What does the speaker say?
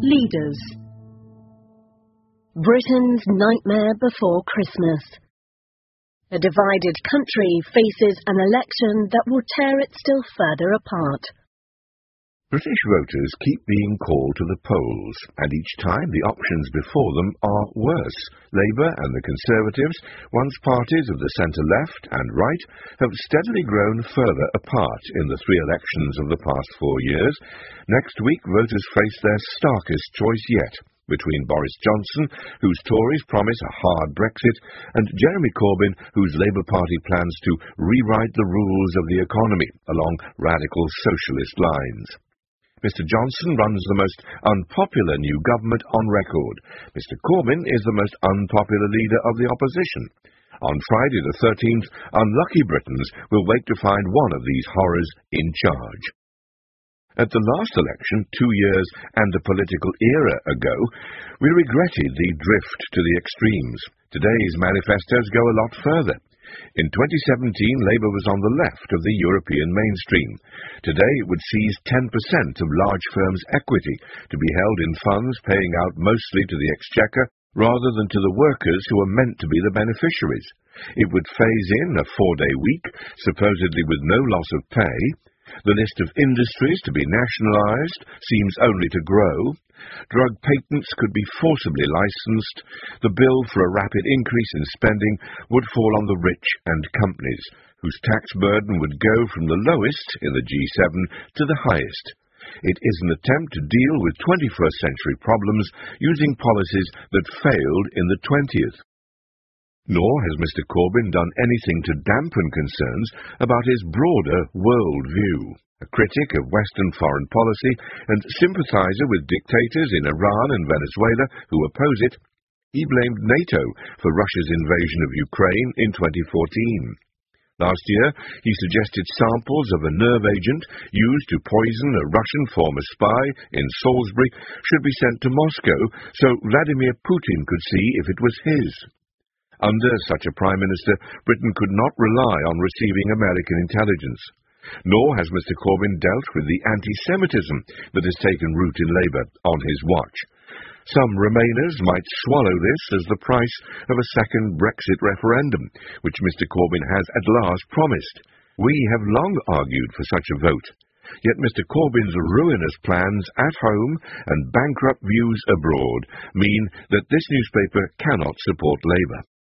Leaders. Britain's nightmare before Christmas. A divided country faces an election that will tear it still further apart. British voters keep being called to the polls, and each time the options before them are worse. Labour and the Conservatives, once parties of the centre-left and right, have steadily grown further apart in the three elections of the past 4 years. Next week, voters face their starkest choice yet, between Boris Johnson, whose Tories promise a hard Brexit, and Jeremy Corbyn, whose Labour Party plans to rewrite the rules of the economy along radical socialist lines. Mr Johnson runs the most unpopular new government on record. Mr Corbyn is the most unpopular leader of the opposition. On Friday the 13th, unlucky Britons will wait to find one of these horrors in charge. At the last election, 2 years and a political era ago, we regretted the drift to the extremes. Today's manifestos go a lot further. In 2017, Labour was on the left of the European mainstream. Today it would seize 10% of large firms' equity to be held in funds paying out mostly to the exchequer rather than to the workers who are meant to be the beneficiaries. It would phase in a 4-day week, supposedly with no loss of pay. The list of industries to be nationalised seems only to grow. Drug patents could be forcibly licensed. The bill for a rapid increase in spending would fall on the rich and companies, whose tax burden would go from the lowest in the G7 to the highest. It is an attempt to deal with 21st century problems using policies that failed in the 20th. Nor has Mr Corbyn done anything to dampen concerns about his broader world view. A critic of Western foreign policy and sympathiser with dictators in Iran and Venezuela who oppose it, he blamed NATO for Russia's invasion of Ukraine in 2014. Last year, he suggested samples of a nerve agent used to poison a Russian former spy in Salisbury should be sent to Moscow so Vladimir Putin could see if it was his. Under such a Prime Minister, Britain could not rely on receiving American intelligence. Nor has Mr Corbyn dealt with the anti-Semitism that has taken root in Labour on his watch. Some Remainers might swallow this as the price of a second Brexit referendum, which Mr Corbyn has at last promised. We have long argued for such a vote. Yet Mr Corbyn's ruinous plans at home and bankrupt views abroad mean that this newspaper cannot support Labour.